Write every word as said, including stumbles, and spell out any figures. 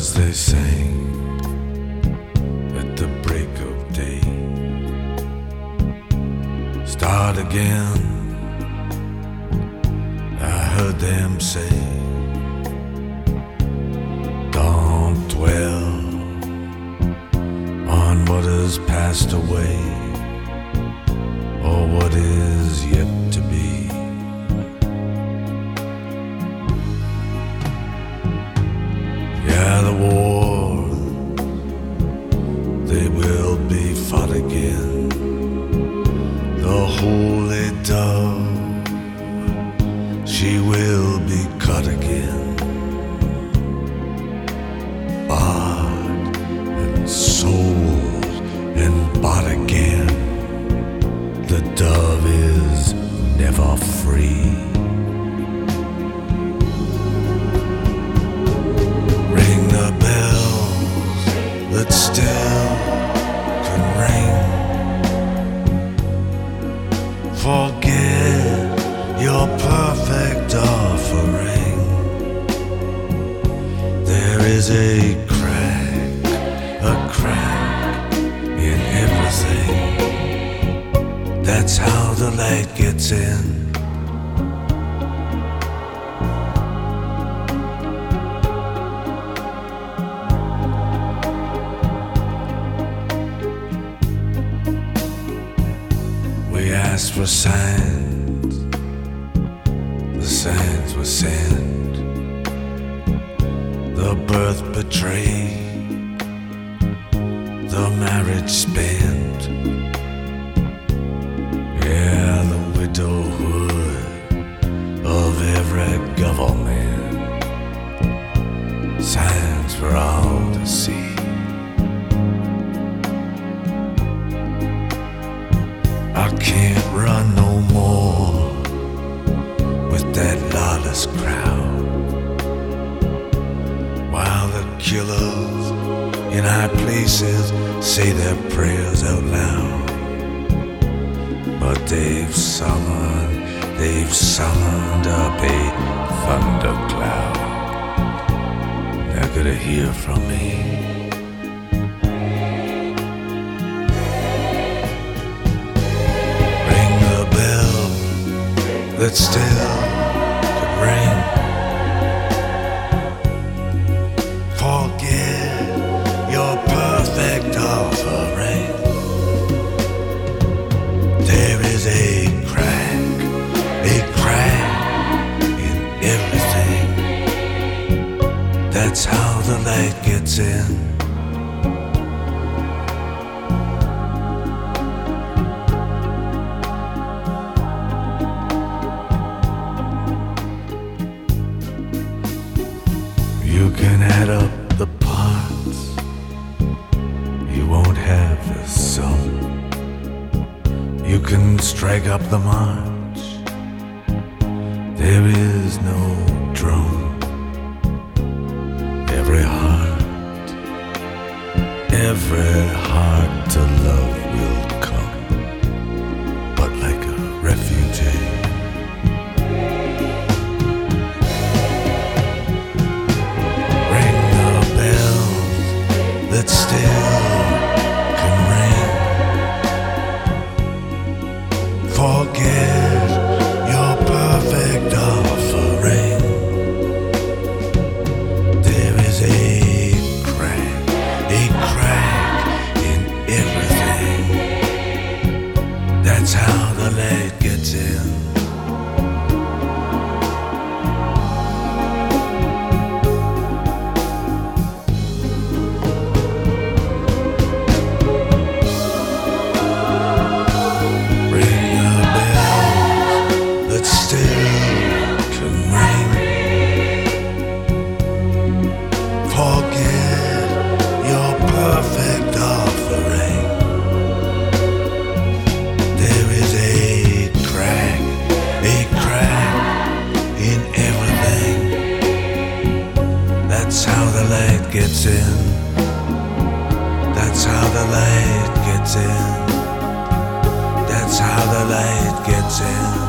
birds they sang at the break of day. Start again, I heard them say. Don't dwell on what has passed away, or what is yet to be. Yeah, the war, they will be fought again. The holy dove, she will be cut again. Bought and sold and bought again. The dove is never free. Ring the bells that still can ring. Forget your perfect offering. There is a crack, a crack in everything. That's how the light gets in. We asked for signs, the signs were sent. The birth betrayed, the marriage spent. Yeah, the widowhood of every government. Signs for all to see. I can't run no more with that lawless crowd, while the killers in high places say their prayers out loud. But they've summoned, they've summoned up a thundercloud. They're gonna hear from me. Ring the bell that still could ring. Forget your perfect offering. There is a crack, a crack in everything. That's how the light gets in. You can add up the parts, you won't have the sum. You can strike up the march, there is no drum. Every heart, every heart to love will come, but like a refugee. Ring the bells that still can ring. Forget your perfect offering. There is a crack, a crack in everything. That's how the light gets in. Forget your perfect offering. There is a crack, a crack in everything. That's how the light gets in. That's how the light gets in. That's how the light gets in.